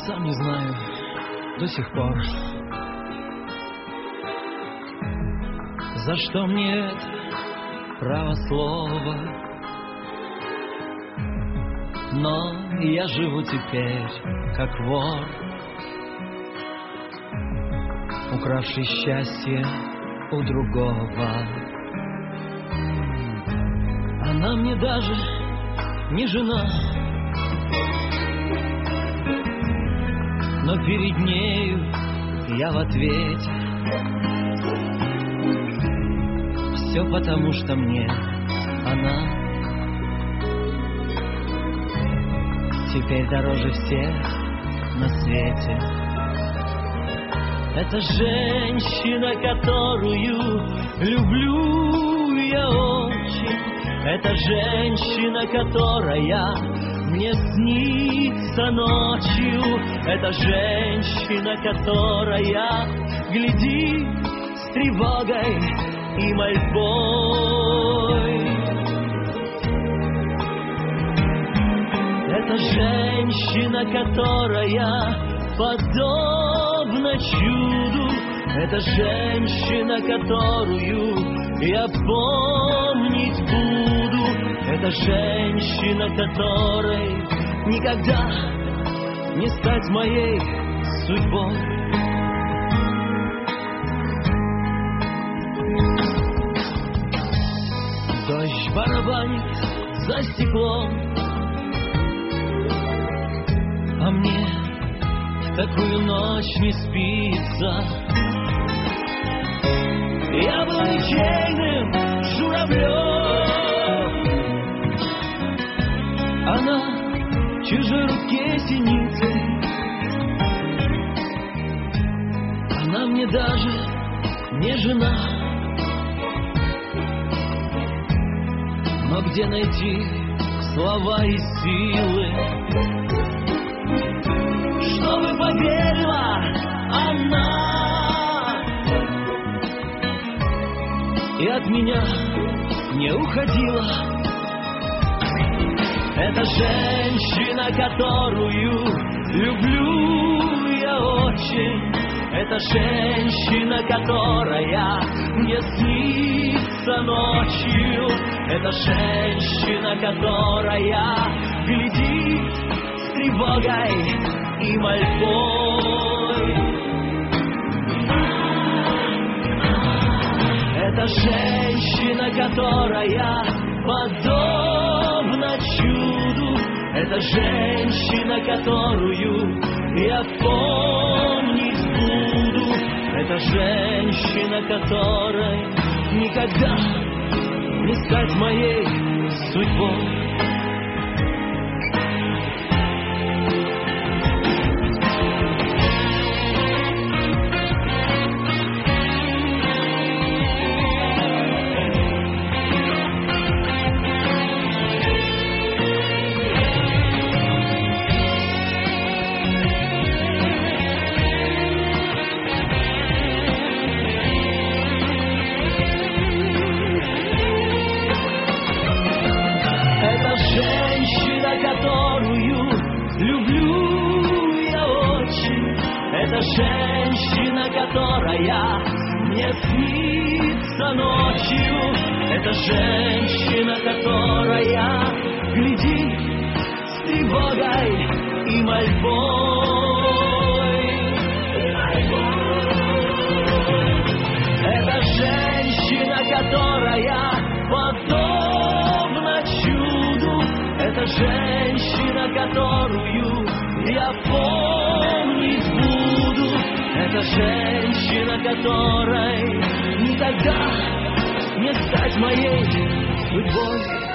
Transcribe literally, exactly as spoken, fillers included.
Сам не знаю до сих пор, за что мне это право слова. Но я живу теперь как вор, укравший счастье у другого. Она мне даже не жена, но перед нею я в ответе. Все потому, что мне она теперь дороже всех на свете. Это женщина, которую люблю я очень. Это женщина, которая мне снится ночью. Это женщина, которая глядит с тревогой и мольбой. Это женщина, которая подобна чуду. Это женщина, которую я помнить буду. Это женщина, которой никогда не стать моей судьбой. Дождь барабанит за стеклом, а мне в такую ночь не спится. Я был ничейным журавлем, она в чужой руке синицы. Она мне даже не жена, но где найти слова и силы, чтобы поверила она и от меня не уходила. Это женщина, которую люблю я очень. Это женщина, которая мне снится ночью. Это женщина, которая глядит с тревогой и мольбой. Это женщина, которая подобна чуду. Это женщина, которую я помнить буду. Это женщина, которой никогда не стать моей судьбой. Это женщина, которая мне снится ночью. Это женщина, которая глядит с тревогой и мольбой. Это женщина, которая подобна чуду. Это женщина, которую я помнить буду. Это женщина, которой никогда не стать моей судьбой.